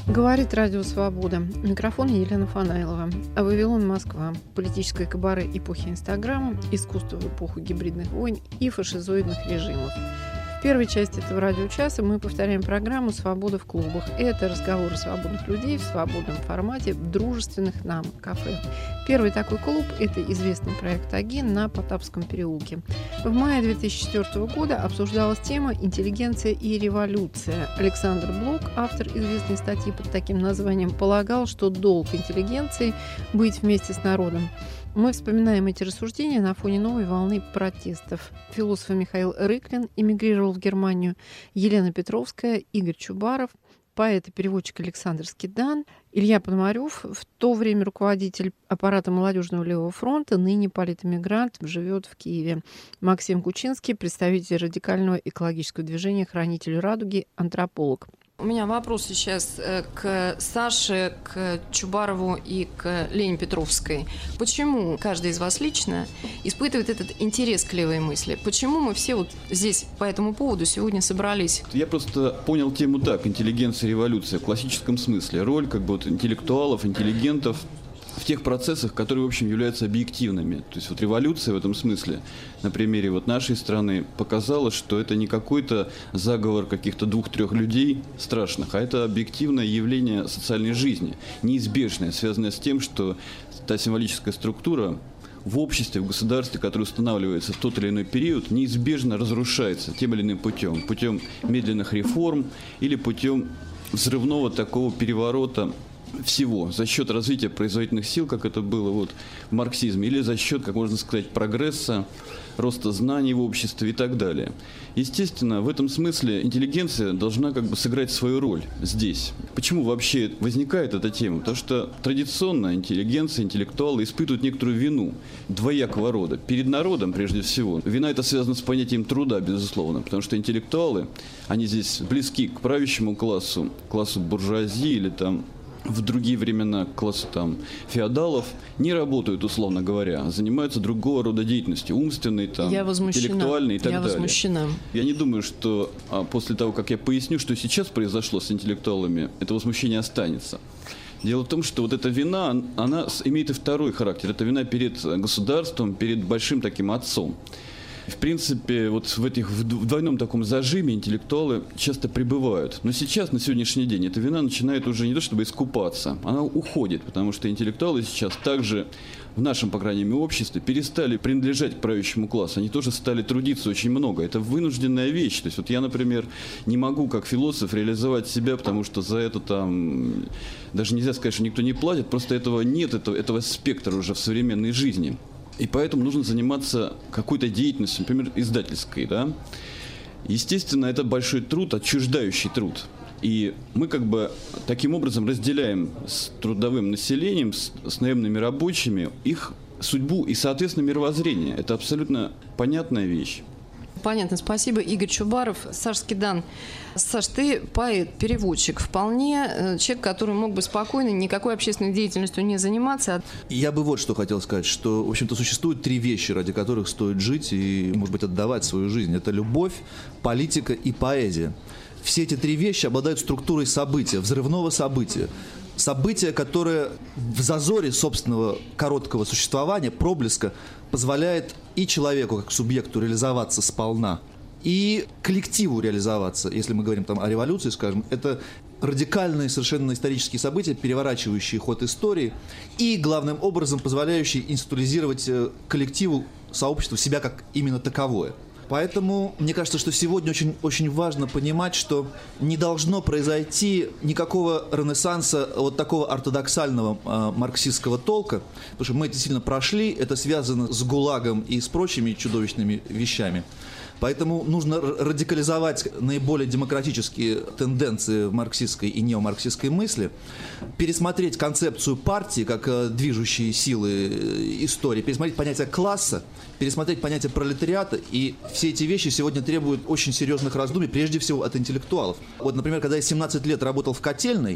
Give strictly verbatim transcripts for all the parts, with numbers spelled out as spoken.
Говорит Радио Свобода. Микрофон Елена Фанайлова. А Вавилон, Москва. Политическое кабаре эпохи Инстаграма, искусство в эпоху гибридных войн и фашизоидных режимов. В первой части этого радиочаса мы повторяем программу «Свобода в клубах». Это разговоры свободных людей в свободном формате в дружественных нам кафе. Первый такой клуб – это известный проект «Агин» на Потапском переулке. В мае две тысячи четвёртого года обсуждалась тема «Интеллигенция и революция». Александр Блок, автор известной статьи под таким названием, полагал, что долг интеллигенции – быть вместе с народом. Мы вспоминаем эти рассуждения на фоне новой волны протестов. Философ Михаил Рыклин эмигрировал в Германию, Елена Петровская, Игорь Чубаров, поэт и переводчик Александр Скидан, Илья Пономарев, в то время руководитель аппарата Молодежного левого фронта, ныне политэмигрант, живет в Киеве. Максим Кучинский, представитель радикального экологического движения «Хранитель радуги», антрополог. У меня вопрос сейчас к Саше, к Чубарову и к Лене Петровской. Почему каждый из вас лично испытывает этот интерес к левой мысли? Почему мы все вот здесь по этому поводу сегодня собрались? Я просто понял тему так: интеллигенция и революция в классическом смысле. Роль как бы вот интеллектуалов, интеллигентов в тех процессах, которые, в общем, являются объективными. То есть вот революция в этом смысле на примере вот нашей страны показала, что это не какой-то заговор каких-то двух-трех людей страшных, а это объективное явление социальной жизни, неизбежное, связанное с тем, что та символическая структура в обществе, в государстве, которое устанавливается в тот или иной период, неизбежно разрушается тем или иным путем. Путем медленных реформ или путем взрывного такого переворота всего, за счет развития производительных сил, как это было вот в марксизме, или за счет, как можно сказать, прогресса, роста знаний в обществе и так далее. Естественно, в этом смысле интеллигенция должна как бы сыграть свою роль здесь. Почему вообще возникает эта тема? Потому что традиционно интеллигенция, интеллектуалы испытывают некоторую вину двоякого рода. Перед народом, прежде всего. Вина это связана с понятием труда, безусловно, потому что интеллектуалы, они здесь близки к правящему классу, классу буржуазии или там в другие времена классу там феодалов, не работают, условно говоря, занимаются другого рода деятельностью, умственной, там, интеллектуальной и так я далее. Возмущена. Я не думаю, что а, после того, как я поясню, что сейчас произошло с интеллектуалами, это возмущение останется. Дело в том, что вот эта вина, она имеет и второй характер. Это вина перед государством, перед большим таким отцом. В принципе, вот в этих в двойном таком зажиме интеллектуалы часто пребывают. Но сейчас, на сегодняшний день, эта вина начинает уже не то чтобы искупаться, она уходит, потому что интеллектуалы сейчас также в нашем, по крайней мере, обществе перестали принадлежать к правящему классу. Они тоже стали трудиться очень много. Это вынужденная вещь. То есть вот я, например, не могу как философ реализовать себя, потому что за это там даже нельзя сказать, что никто не платит, просто этого нет, этого, этого спектра уже в современной жизни. И поэтому нужно заниматься какой-то деятельностью, например, издательской, да. Естественно, это большой труд, отчуждающий труд. И мы как бы таким образом разделяем с трудовым населением, с, с наемными рабочими их судьбу и, соответственно, мировоззрение. Это абсолютно понятная вещь. Понятно, спасибо. Игорь Чубаров, Саш Скидан. Саш, ты поэт, переводчик, вполне человек, который мог бы спокойно никакой общественной деятельностью не заниматься. Я бы вот что хотел сказать, что, в общем-то, существует три вещи, ради которых стоит жить и, может быть, отдавать свою жизнь. Это любовь, политика и поэзия. Все эти три вещи обладают структурой события, взрывного события. Событие, которое в зазоре собственного короткого существования, проблеска, позволяет и человеку, как субъекту, реализоваться сполна, и коллективу реализоваться. Если мы говорим там о революции, скажем, это радикальные совершенно исторические события, переворачивающие ход истории и, главным образом, позволяющие институализировать коллективу, сообществу себя как именно таковое. Поэтому мне кажется, что сегодня очень, очень важно понимать, что не должно произойти никакого ренессанса вот такого ортодоксального э, марксистского толка, потому что мы это сильно прошли, это связано с ГУЛАГом и с прочими чудовищными вещами. Поэтому нужно радикализовать наиболее демократические тенденции в марксистской и неомарксистской мысли, пересмотреть концепцию партии как движущие силы истории, пересмотреть понятие класса, пересмотреть понятие пролетариата, и все эти вещи сегодня требуют очень серьезных раздумий, прежде всего от интеллектуалов. Вот, например, когда я семнадцать лет работал в котельной,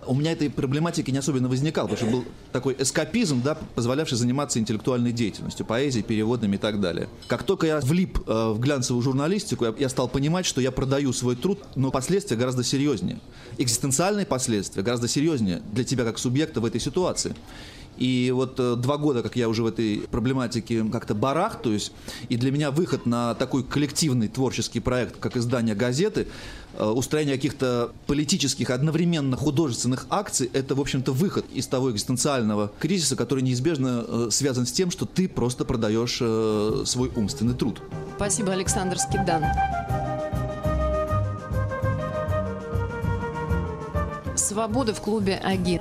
у меня этой проблематики не особенно возникало, потому что был такой эскапизм, да, позволявший заниматься интеллектуальной деятельностью, поэзией, переводами и так далее. Как только я влип э, в глянцевую журналистику, я, я стал понимать, что я продаю свой труд, но последствия гораздо серьезнее. Экзистенциальные последствия гораздо серьезнее для тебя как субъекта в этой ситуации. И вот э, два года, как я уже в этой проблематике как-то барахтаюсь, и для меня выход на такой коллективный творческий проект, как издание газеты, э, устроение каких-то политических, одновременно художественных акций, это, в общем-то, выход из того экзистенциального кризиса, который неизбежно э, связан с тем, что ты просто продаешь э, свой умственный труд. Спасибо, Александр Скидан. Свобода в клубе «Агит».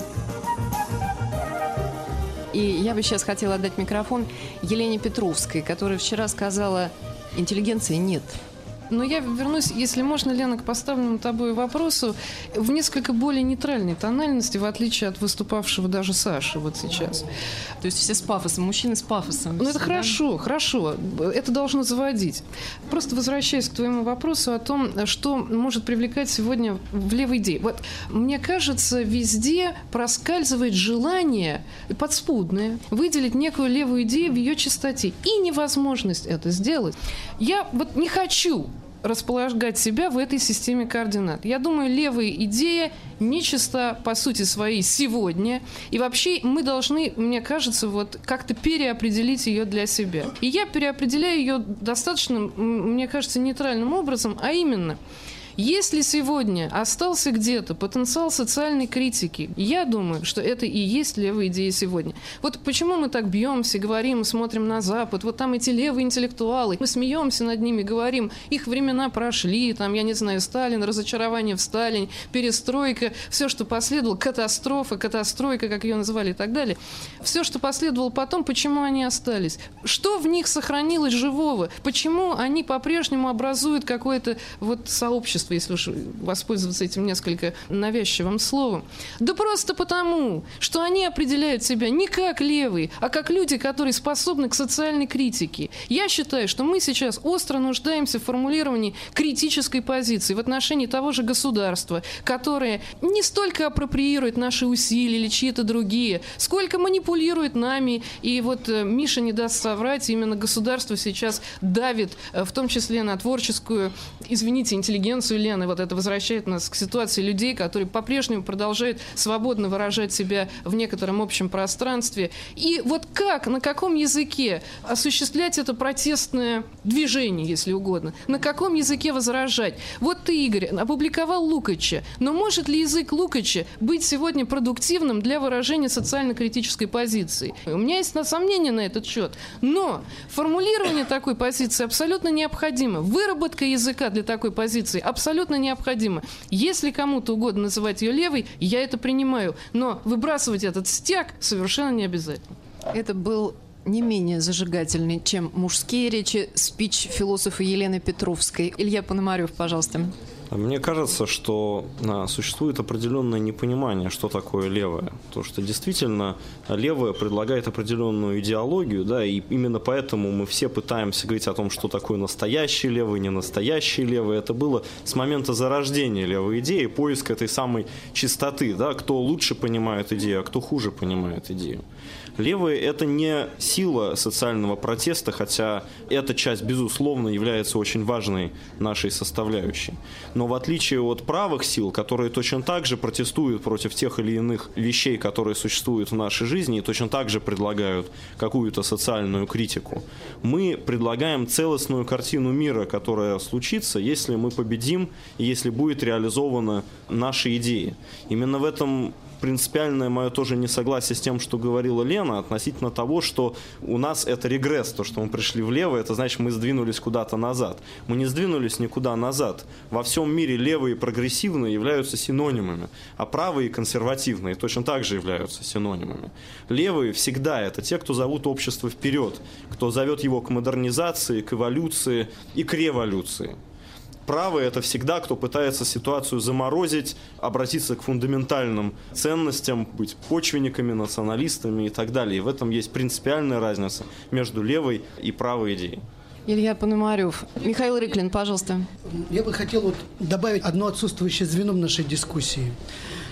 И я бы сейчас хотела отдать микрофон Елене Петровской, которая вчера сказала: интеллигенции нет. Но я вернусь, если можно, Лена, к поставленному тобой вопросу в несколько более нейтральной тональности, в отличие от выступавшего даже Саши вот сейчас. То есть все с пафосом, мужчины с пафосом. Ну это да? хорошо, хорошо. Это должно заводить. Просто возвращаясь к твоему вопросу о том, что может привлекать сегодня в левой идее. Вот мне кажется, везде проскальзывает желание подспудное выделить некую левую идею в ее чистоте. И невозможность это сделать. Я вот не хочу располагать себя в этой системе координат. Я думаю, левая идея нечиста по сути своей сегодня. И вообще мы должны, мне кажется, вот как-то переопределить ее для себя. И я переопределяю ее достаточно, мне кажется, нейтральным образом, а именно... Если сегодня остался где-то потенциал социальной критики, я думаю, что это и есть левая идея сегодня. Вот почему мы так бьемся, говорим, смотрим на Запад, вот там эти левые интеллектуалы, мы смеемся над ними, говорим, их времена прошли, там, я не знаю, Сталин, разочарование в Сталине, перестройка, все, что последовало, катастрофа, катастройка, как ее называли и так далее. Все, что последовало потом, почему они остались? Что в них сохранилось живого? Почему они по-прежнему образуют какое-то вот сообщество, если уж воспользоваться этим несколько навязчивым словом? Да просто потому, что они определяют себя не как левые, а как люди, которые способны к социальной критике. Я считаю, что мы сейчас остро нуждаемся в формулировании критической позиции в отношении того же государства, которое не столько апроприирует наши усилия или чьи-то другие, сколько манипулирует нами. И вот Миша не даст соврать, именно государство сейчас давит, в том числе на творческую, извините, интеллигенцию Лены. Вот это возвращает нас к ситуации людей, которые по-прежнему продолжают свободно выражать себя в некотором общем пространстве. И вот как, на каком языке осуществлять это протестное движение, если угодно? На каком языке возражать? Вот ты, Игорь, опубликовал Лукача, но может ли язык Лукача быть сегодня продуктивным для выражения социально-критической позиции? У меня есть сомнения на этот счет. Но формулирование такой позиции абсолютно необходимо. Выработка языка для такой позиции абсолютно необходимо. Если кому-то угодно называть ее левой, я это принимаю. Но выбрасывать этот стяг совершенно не обязательно. Это был не менее зажигательный, чем мужские речи, спич философа Елены Петровской. Илья Пономарев, пожалуйста. Мне кажется, что а, существует определенное непонимание, что такое левое. Потому что действительно левое предлагает определенную идеологию, да, и именно поэтому мы все пытаемся говорить о том, что такое настоящий левый, не настоящий левый. Это было с момента зарождения левой идеи, поиск этой самой чистоты, да, кто лучше понимает идею, а кто хуже понимает идею. Левые – это не сила социального протеста, хотя эта часть, безусловно, является очень важной нашей составляющей. Но в отличие от правых сил, которые точно так же протестуют против тех или иных вещей, которые существуют в нашей жизни, и точно так же предлагают какую-то социальную критику, мы предлагаем целостную картину мира, которая случится, если мы победим и если будет реализована наши идеи. Именно в этом принципиальное мое тоже несогласие с тем, что говорила Лена, относительно того, что у нас это регресс, то, что мы пришли влево, это значит, мы сдвинулись куда-то назад. Мы не сдвинулись никуда назад. Во всем мире левые и прогрессивные являются синонимами, а правые и консервативные точно так же являются синонимами. Левые всегда это те, кто зовут общество вперед, кто зовет его к модернизации, к эволюции и к революции. Правые – это всегда, кто пытается ситуацию заморозить, обратиться к фундаментальным ценностям, быть почвенниками, националистами и так далее. И в этом есть принципиальная разница между левой и правой идеей. Илья Пономарев. Михаил Рыклин, пожалуйста. Я бы хотел вот добавить одно отсутствующее звено в нашей дискуссии.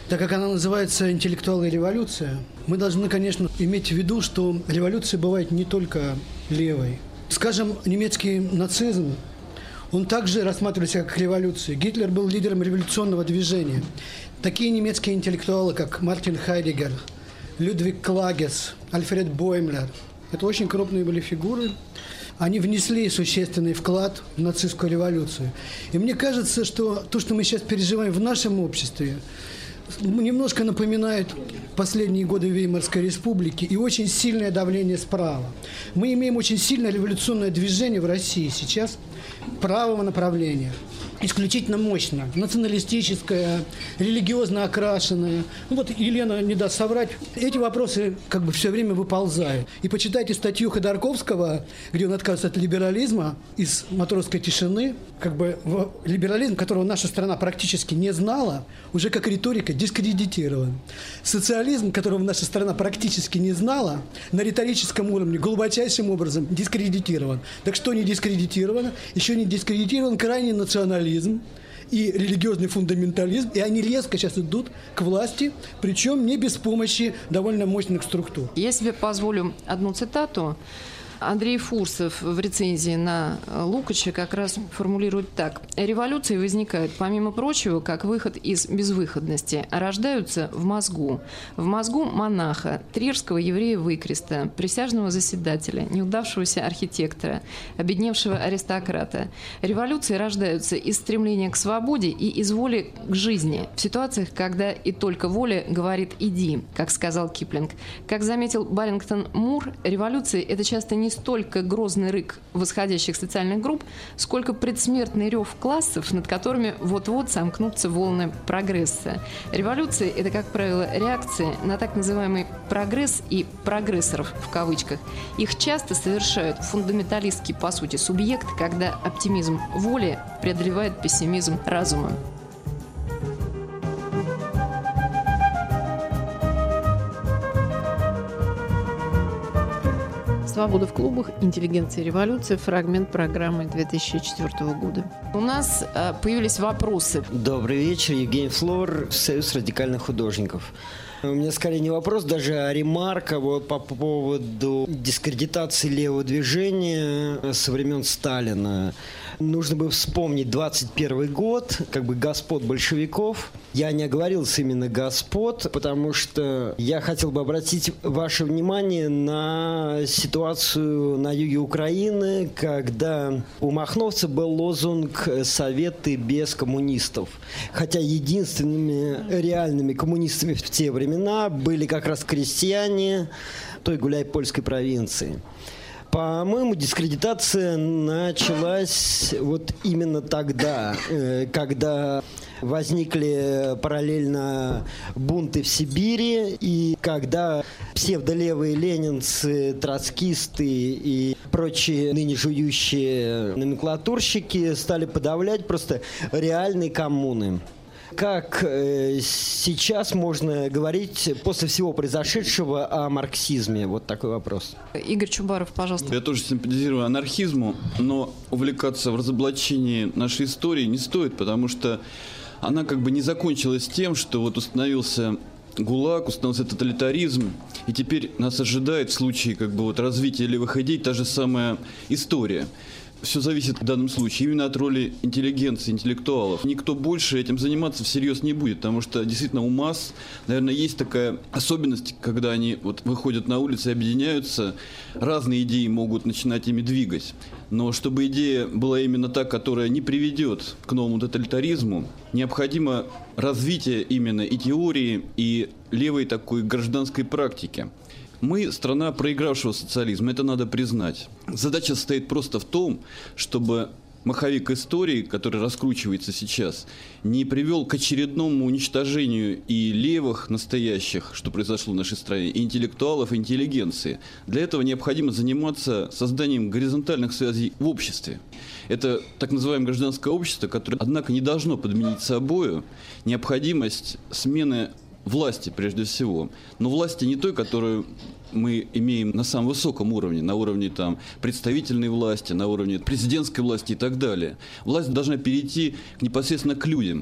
Так как она называется «Интеллектуалы и революция», мы должны, конечно, иметь в виду, что революция бывает не только левой. Скажем, немецкий нацизм, он также рассматривался как революция. Гитлер был лидером революционного движения. Такие немецкие интеллектуалы, как Мартин Хайдеггер, Людвиг Клагес, Альфред Боймлер, это очень крупные были фигуры. Они внесли существенный вклад в нацистскую революцию. И мне кажется, что то, что мы сейчас переживаем в нашем обществе, немножко напоминает последние годы Веймарской республики и очень сильное давление справа. Мы имеем очень сильное революционное движение в России сейчас правого направления. Исключительно мощно, националистическое, религиозно окрашенное. Ну вот Елена не даст соврать. Эти вопросы как бы все время выползают. И почитайте статью Ходорковского, где он отказывается от либерализма из «Матросской тишины». Как бы либерализм, которого наша страна практически не знала, уже как риторика дискредитирован. Социализм, которого наша страна практически не знала, на риторическом уровне глубочайшим образом дискредитирован. Так что не дискредитировано? Еще не дискредитирован крайний национализм и религиозный фундаментализм, и они резко сейчас идут к власти, причем не без помощи довольно мощных структур. Я себе позволю одну цитату. Андрей Фурсов в рецензии на Лукача как раз формулирует так. «Революции возникают, помимо прочего, как выход из безвыходности, рождаются в мозгу. В мозгу монаха, трирского еврея-выкреста, присяжного заседателя, неудавшегося архитектора, обедневшего аристократа. Революции рождаются из стремления к свободе и из воли к жизни, в ситуациях, когда и только воля говорит «иди», как сказал Киплинг. Как заметил Барингтон Мур, революции – это часто не столько грозный рык восходящих социальных групп, сколько предсмертный рев классов, над которыми вот-вот сомкнутся волны прогресса. Революции – это, как правило, реакции на так называемый прогресс и прогрессоров в кавычках. Их часто совершают фундаменталистский, по сути, субъект, когда оптимизм воли преодолевает пессимизм разума. «Свобода в клубах. Интеллигенция и революция». Фрагмент программы две тысячи четвёртого года. У нас э, появились вопросы. Добрый вечер. Евгений Флор, Союз радикальных художников. У меня скорее не вопрос, даже а ремарка вот по поводу дискредитации левого движения со времен Сталина. Нужно бы вспомнить двадцать первый год, как бы господ большевиков. Я не оговорился именно господ, потому что я хотел бы обратить ваше внимание на ситуацию на юге Украины, когда у махновцев был лозунг «Советы без коммунистов». Хотя единственными реальными коммунистами в те времена были как раз крестьяне той гуляй-польской провинции. По-моему, дискредитация началась вот именно тогда, когда возникли параллельно бунты в Сибири, и когда псевдолевые ленинцы, троцкисты и прочие ныне жующие номенклатурщики стали подавлять просто реальные коммуны. Как э, сейчас можно говорить после всего произошедшего о марксизме? Вот такой вопрос. Игорь Чубаров, пожалуйста. Я тоже симпатизирую анархизму, но увлекаться в разоблачении нашей истории не стоит, потому что она как бы не закончилась тем, что вот установился ГУЛАГ, установился тоталитаризм, и теперь нас ожидает в случае как бы вот развития левых идей та же самая история. Все зависит в данном случае именно от роли интеллигенции, интеллектуалов. Никто больше этим заниматься всерьез не будет, потому что действительно у масс, наверное, есть такая особенность, когда они вот выходят на улицы и объединяются, разные идеи могут начинать ими двигать. Но чтобы идея была именно та, которая не приведет к новому тоталитаризму, необходимо развитие именно и теории, и левой такой гражданской практики. Мы страна проигравшего социализма, это надо признать. Задача состоит просто в том, чтобы маховик истории, который раскручивается сейчас, не привел к очередному уничтожению и левых настоящих, что произошло в нашей стране, и интеллектуалов, и интеллигенции. Для этого необходимо заниматься созданием горизонтальных связей в обществе. Это так называемое гражданское общество, которое, однако, не должно подменить собою необходимость смены власти прежде всего, но власти не той, которую мы имеем на самом высоком уровне, на уровне там, представительной власти, на уровне президентской власти и так далее. Власть должна перейти непосредственно к людям.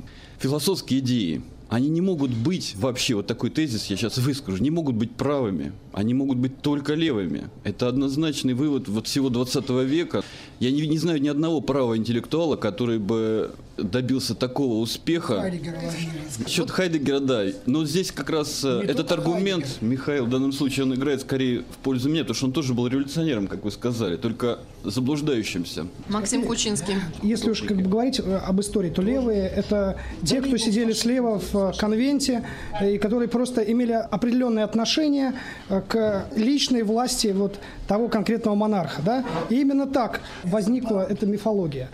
философские идеи, они не могут быть вообще, вот такой тезис я сейчас выскажу, не могут быть правыми, они могут быть только левыми. Это однозначный вывод вот всего двадцатого века. Я не, не знаю ни одного правого интеллектуала, который бы добился такого успеха. Хайдеггера. Насчет Хайдеггера, да. Но здесь как раз не этот аргумент, Хайдеггер. Михаил, в данном случае он играет скорее в пользу меня, потому что он тоже был революционером, как вы сказали, только заблуждающимся. Максим Кучинский. Если уж как бы говорить об истории, то левые – это те, кто сидели слева в конвенте и которые просто имели определенные отношения к личной власти вот того конкретного монарха. Да? И именно так возникла эта мифология.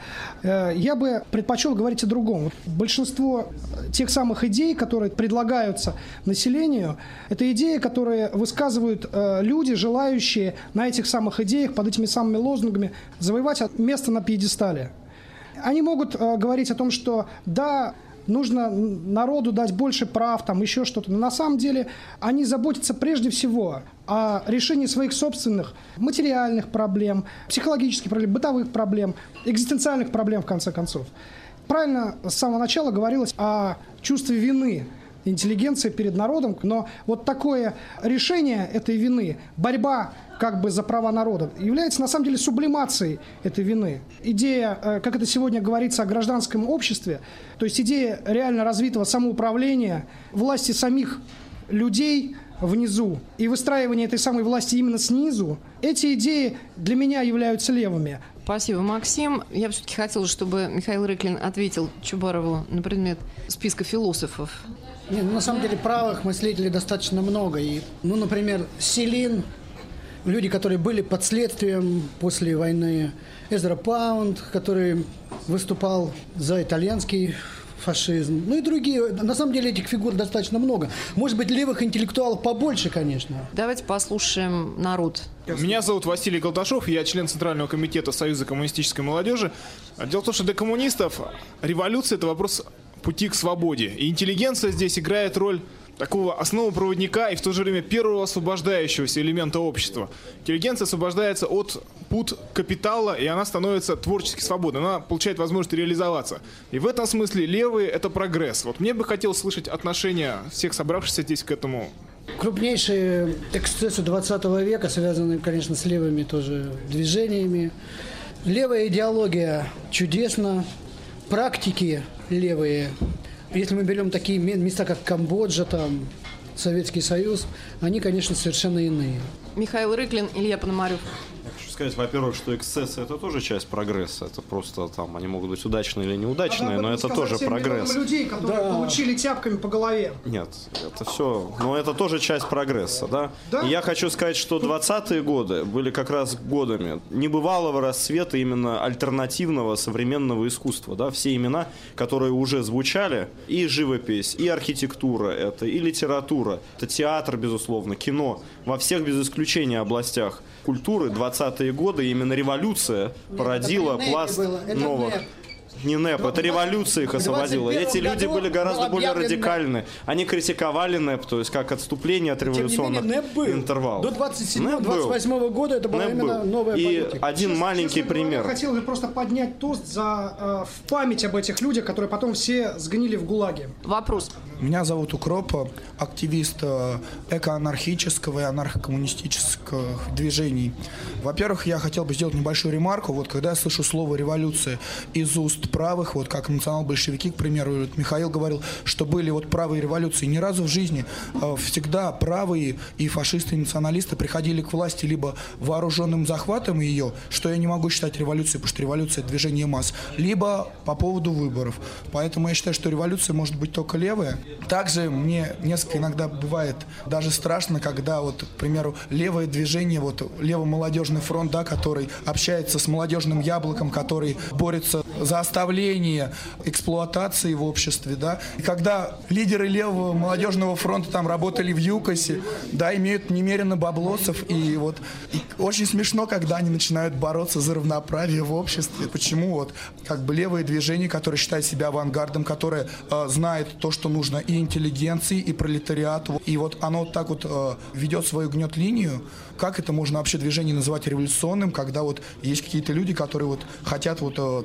Я бы предпочел говорить о другом. Большинство тех самых идей, которые предлагаются населению, это идеи, которые высказывают люди, желающие на этих самых идеях, под этими самыми лозунгами завоевать место на пьедестале. Они могут говорить о том, что да, нужно народу дать больше прав, там еще что-то. Но на самом деле они заботятся прежде всего о решении своих собственных материальных проблем, психологических проблем, бытовых проблем, экзистенциальных проблем, в конце концов. Правильно с самого начала говорилось о чувстве вины интеллигенции перед народом, но вот такое решение этой вины, борьба как бы за права народа, является на самом деле сублимацией этой вины. Идея, как это сегодня говорится о гражданском обществе, то есть идея реально развитого самоуправления, власти самих людей внизу и выстраивание этой самой власти именно снизу, эти идеи для меня являются левыми. Спасибо, Максим. Я бы все-таки хотела, чтобы Михаил Рыклин ответил Чубарову на предмет списка философов. Не, ну, на самом деле правых мыслителей достаточно много. И, ну, например, Селин, люди, которые были под следствием после войны, Эзра Паунд, который выступал за итальянский фашизм, ну и другие. На самом деле этих фигур достаточно много. Может быть, левых интеллектуалов побольше, конечно. Давайте послушаем народ. Меня зовут Василий Колташов, я член Центрального комитета Союза коммунистической молодежи. Дело в том, что для коммунистов революция – это вопрос пути к свободе. И интеллигенция здесь играет роль такого основопроводника и в то же время первого освобождающегося элемента общества. Интеллигенция освобождается от пут капитала, и она становится творчески свободной. Она получает возможность реализоваться. И в этом смысле левые – это прогресс. Вот мне бы хотелось слышать отношение всех собравшихся здесь к этому. Крупнейшие эксцессы двадцатого века связаны, конечно, с левыми тоже движениями. Левая идеология чудесна, практики левые. Если мы берем такие места, как Камбоджа, там, Советский Союз, они, конечно, совершенно иные. Михаил Рыклин, Илья Пономарев. Я хочу сказать, во-первых, что эксцессы – это тоже часть прогресса. Это просто там, они могут быть удачные или неудачные, а но это тоже прогресс. Людей, которые да. получили тяпками по голове. Нет, это все, но это тоже часть прогресса, да? да? И я хочу сказать, что двадцатые годы были как раз годами небывалого расцвета именно альтернативного современного искусства, да? Все имена, которые уже звучали, и живопись, и архитектура это, и литература, это театр, безусловно, кино, во всех без исключения областях культуры двадцатые годы именно революция породила Нет, пласт новых. Нет. Не НЭП, это революция их освободила. Эти люди были гораздо более радикальны. Они критиковали НЭП, то есть как отступление от революционных интервалов. До двадцать седьмого — двадцать восьмого года это была именно новая политика. И один маленький пример. Я хотел просто поднять тост за э, в память об этих людях, которые потом все сгнили в ГУЛАГе. Вопрос. Меня зовут Укроп, активист экоанархического и анархокоммунистических движений. Во-первых, я хотел бы сделать небольшую ремарку. Вот когда я слышу слово «революция» из уст правых, вот как национал-большевики, к примеру, вот Михаил говорил, что были вот правые революции. Ни разу в жизни э, всегда правые и фашисты, и националисты приходили к власти либо вооруженным захватом ее, что я не могу считать революцией, потому что революция – это движение масс, либо по поводу выборов. Поэтому я считаю, что революция может быть только левая. Также мне несколько иногда бывает даже страшно, когда, вот, к примеру, левое движение, вот лево-молодежный фронт, да, который общается с молодежным яблоком, который борется за оставление эксплуатации в обществе, да, и когда лидеры левого молодежного фронта там работали в ЮКОСе, да, имеют немерено баблосов, и вот и очень смешно, когда они начинают бороться за равноправие в обществе. Почему вот как бы левое движение, которое считает себя авангардом, которое э, знает то, что нужно и интеллигенции, и пролетариату, и вот оно вот так вот э, ведет свою гнет-линию. Как это можно вообще движение называть революционным, когда вот есть какие-то люди, которые вот хотят вот э, только как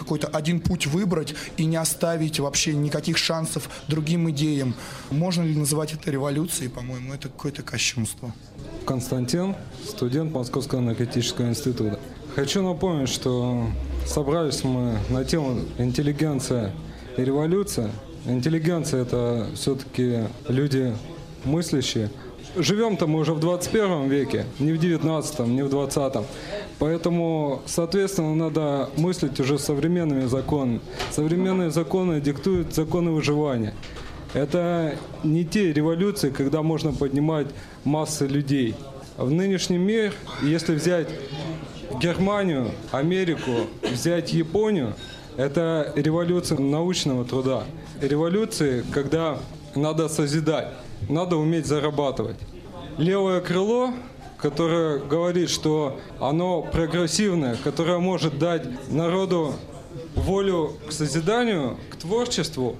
какой-то один путь выбрать и не оставить вообще никаких шансов другим идеям. Можно ли называть это революцией? По-моему, это какое-то кощунство. Константин, студент Московского энергетического института. Хочу напомнить, что собрались мы на тему интеллигенция и революция. Интеллигенция – это все-таки люди мыслящие. Живем-то мы уже в двадцать первом веке, не в девятнадцатом, не в двадцатом. Поэтому, соответственно, надо мыслить уже современными законами. Современные законы диктуют законы выживания. Это не те революции, когда можно поднимать массы людей. В нынешнем мире, если взять Германию, Америку, взять Японию, это революция научного труда. Революции, когда надо созидать, надо уметь зарабатывать. Левое крыло, которое говорит, что оно прогрессивное, которое может дать народу волю к созиданию, к творчеству,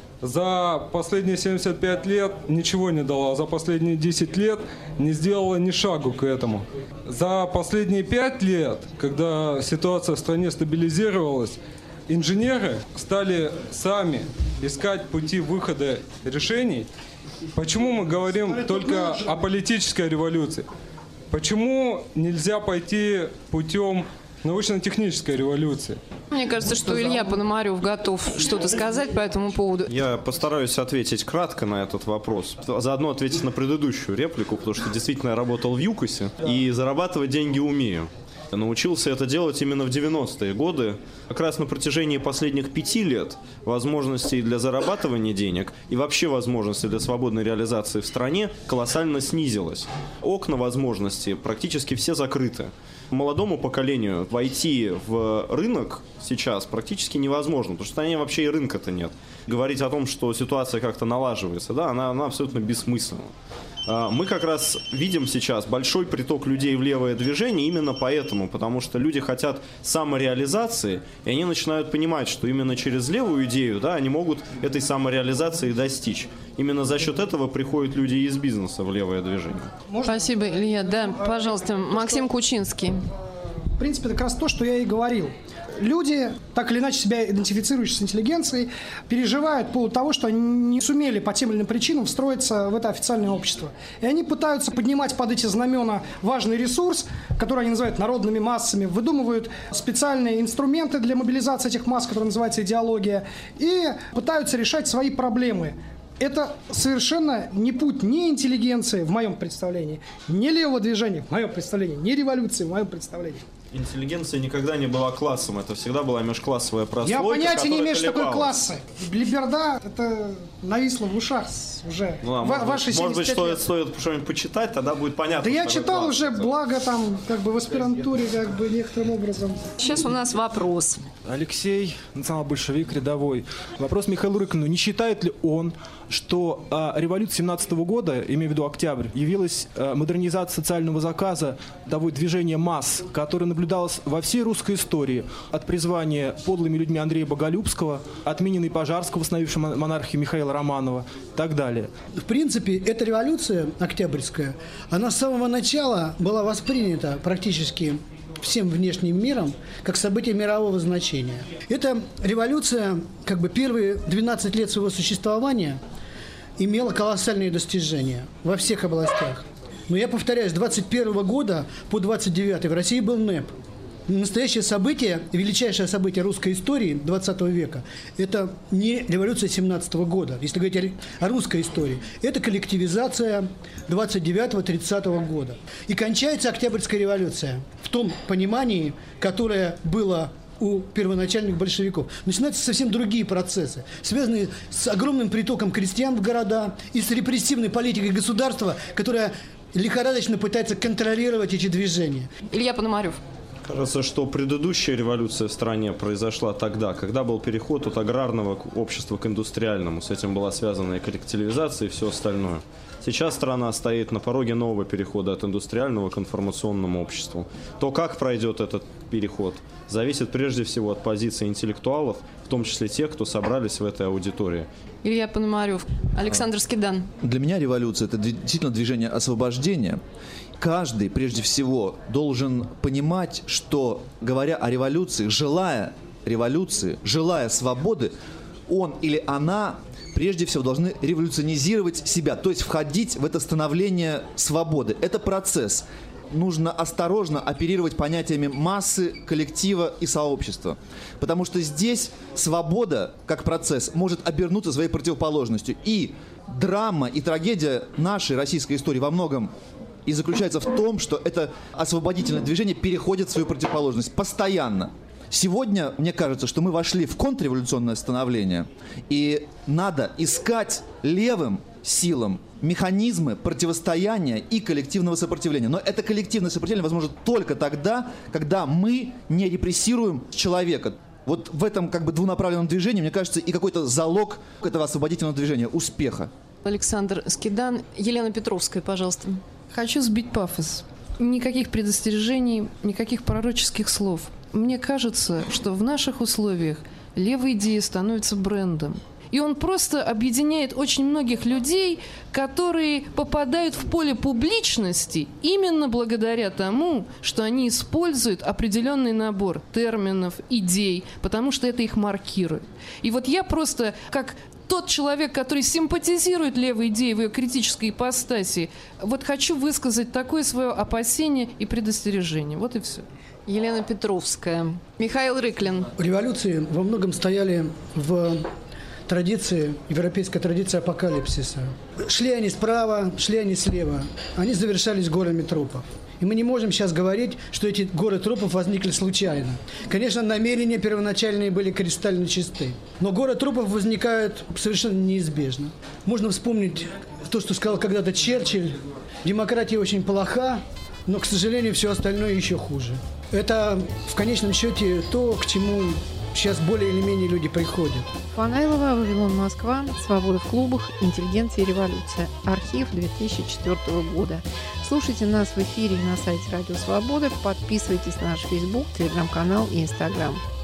за последние семьдесят пять лет ничего не дало, а за последние десять лет не сделала ни шагу к этому. За последние пять лет, когда ситуация в стране стабилизировалась, инженеры стали сами искать пути выхода решений. Почему мы говорим только о политической революции? Почему нельзя пойти путем научно-технической революции? Мне кажется, что Илья Пономарев готов что-то сказать по этому поводу. Я постараюсь ответить кратко на этот вопрос. Заодно ответить на предыдущую реплику, потому что действительно я работал в ЮКОСе и зарабатывать деньги умею. Научился это делать именно в девяностые годы. Как раз на протяжении последних пяти лет возможностей для зарабатывания денег и вообще возможностей для свободной реализации в стране колоссально снизилось. Окна возможностей практически все закрыты. Молодому поколению войти в рынок сейчас практически невозможно, потому что в стране вообще и рынка-то нет. Говорить о том, что ситуация как-то налаживается, да, она, она абсолютно бессмысленна. Мы как раз видим сейчас большой приток людей в левое движение именно поэтому, потому что люди хотят самореализации, и они начинают понимать, что именно через левую идею, да, они могут этой самореализации достичь. Именно за счет этого приходят люди из бизнеса в левое движение. Спасибо, Илья. Да, пожалуйста, Максим Кучинский. В принципе, это как раз то, что я и говорил. Люди, так или иначе себя идентифицирующие с интеллигенцией, переживают по поводу того, что они не сумели по тем или иным причинам встроиться в это официальное общество. И они пытаются поднимать под эти знамена важный ресурс, который они называют народными массами, выдумывают специальные инструменты для мобилизации этих масс, которые называются идеология, и пытаются решать свои проблемы. Это совершенно не путь ни интеллигенции, в моем представлении, ни левого движения, в моем представлении, ни революции, в моем представлении. Интеллигенция никогда не была классом, это всегда была межклассовая прослойка. Я понятия не имею, что такое колебалась. классы. Либерда, это нависло в ушах уже. Ну, а в, может, ваши может быть, стоит, лет. стоит что-нибудь почитать, тогда будет понятно. Да я читал класс, уже, благо там, как бы в аспирантуре, как бы некоторым образом. Сейчас у нас вопрос. Алексей, национал-большевик, рядовой. Вопрос Михаилу Рыкину. Не считает ли он, что э, революция семнадцатого года, имею в виду октябрь, явилась э, модернизацией социального заказа того движения масс, которое наблюдалось во всей русской истории, от призвания подлыми людьми Андрея Боголюбского, отмененной Пожарского, восстановившей монархию Михаила Романова и так далее? В принципе, эта революция октябрьская, она с самого начала была воспринята практически всем внешним миром как событие мирового значения. Эта революция, как бы первые двенадцать лет своего существования, имела колоссальные достижения во всех областях. Но я повторяю, с двадцать первого года по двадцать девятый в России был НЭП. Настоящее событие, величайшее событие русской истории двадцатого века, это не революция семнадцатого года, если говорить о русской истории. Это коллективизация двадцать девятого тридцатого года. И кончается Октябрьская революция в том понимании, которое было у первоначальных большевиков. Начинаются совсем другие процессы, связанные с огромным притоком крестьян в города и с репрессивной политикой государства, которая лихорадочно пытается контролировать эти движения. Илья Пономарев. Кажется, что предыдущая революция в стране произошла тогда, когда был переход от аграрного общества к индустриальному. С этим была связана и коллективизация, и все остальное. Сейчас страна стоит на пороге нового перехода от индустриального к информационному обществу. То, как пройдет этот переход, зависит прежде всего от позиции интеллектуалов, в том числе тех, кто собрались в этой аудитории. Илья Пономарев, Александр Скидан. Для меня революция – это действительно движение освобождения. Каждый, прежде всего, должен понимать, что, говоря о революции, желая революции, желая свободы, он или она прежде всего должны революционизировать себя, то есть входить в это становление свободы. Это процесс. Нужно осторожно оперировать понятиями массы, коллектива и сообщества. Потому что здесь свобода, как процесс, может обернуться своей противоположностью. И драма, и трагедия нашей российской истории во многом и заключается в том, что это освободительное движение переходит в свою противоположность постоянно. Сегодня, мне кажется, что мы вошли в контрреволюционное становление, и надо искать левым силам механизмы противостояния и коллективного сопротивления. Но это коллективное сопротивление возможно только тогда, когда мы не репрессируем человека. Вот в этом как бы двунаправленном движении, мне кажется, и какой-то залог этого освободительного движения, успеха. Александр Скидан. Елена Петровская, пожалуйста. Хочу сбить пафос. Никаких предостережений, никаких пророческих слов. Мне кажется, что в наших условиях левая идея становится брендом. И он просто объединяет очень многих людей, которые попадают в поле публичности именно благодаря тому, что они используют определенный набор терминов, идей, потому что это их маркирует. И вот я просто, как тот человек, который симпатизирует левой идее в ее критической ипостаси, вот хочу высказать такое свое опасение и предостережение. Вот и все. Елена Петровская. Михаил Рыклин. Революции во многом стояли в традиции, европейской традиции апокалипсиса. Шли они справа, шли они слева. Они завершались горами трупов. И мы не можем сейчас говорить, что эти горы трупов возникли случайно. Конечно, намерения первоначальные были кристально чисты. Но горы трупов возникают совершенно неизбежно. Можно вспомнить то, что сказал когда-то Черчилль. Демократия очень плоха, но, к сожалению, все остальное еще хуже. Это, в конечном счете, то, к чему сейчас более или менее люди приходят. Фанайлова, Вавилон, Москва. Свобода в клубах. Интеллигенция и революция. Архив две тысячи четвёртого года. Слушайте нас в эфире на сайте Радио Свобода. Подписывайтесь на наш Facebook, Телеграм-канал и Инстаграм.